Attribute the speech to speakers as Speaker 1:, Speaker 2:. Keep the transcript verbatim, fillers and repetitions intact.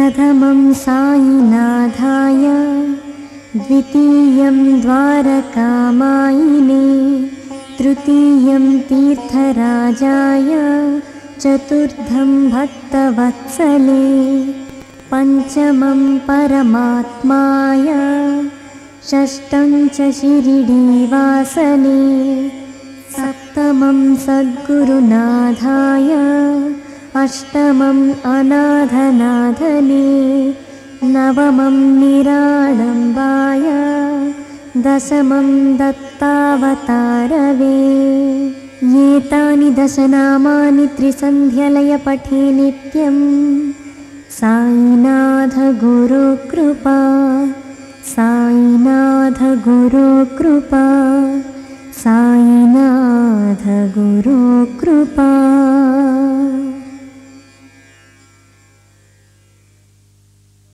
Speaker 1: प्रथमं साईनाथाय, द्वितीयं द्वारकामायिने, तृतीयं तीर्थराजाय, चतुर्थं भक्तवत्सले, पञ्चमं परमात्माय, षष्ठं च शिरिडीवासने, सप्तमं सद्गुरुनाथाय, अष्टमं अनाथनाथने, नवमं निराडम्बाय, दशमं दत्तावतारवे। एतानि दशनामानि त्रिसन्ध्यलय पठे नित्यं। साईनाथ गुरु कृपा, साईनाथ गुरु कृपा, साईनाथ गुरु कृपा।